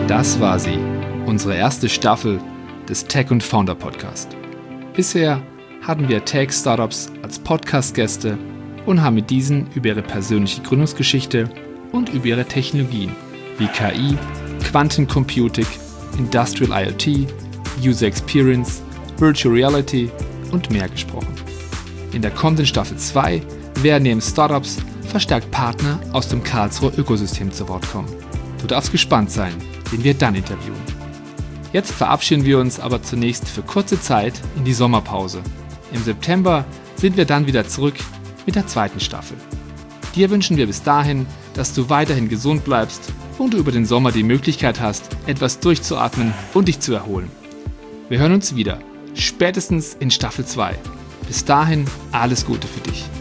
Das war sie, unsere erste Staffel des Tech & Founder Podcast. Bisher hatten wir Tech-Startups als Podcast-Gäste und haben mit diesen über ihre persönliche Gründungsgeschichte und über ihre Technologien wie KI, Quantencomputing, Industrial IoT, User Experience, Virtual Reality und mehr gesprochen. In der kommenden Staffel 2 werden neben Startups verstärkt Partner aus dem Karlsruher Ökosystem zu Wort kommen. Du darfst gespannt sein, wen wir dann interviewen. Jetzt verabschieden wir uns aber zunächst für kurze Zeit in die Sommerpause. Im September sind wir dann wieder zurück mit der zweiten Staffel. Dir wünschen wir bis dahin, dass du weiterhin gesund bleibst und du über den Sommer die Möglichkeit hast, etwas durchzuatmen und dich zu erholen. Wir hören uns wieder, spätestens in Staffel 2. Bis dahin alles Gute für dich.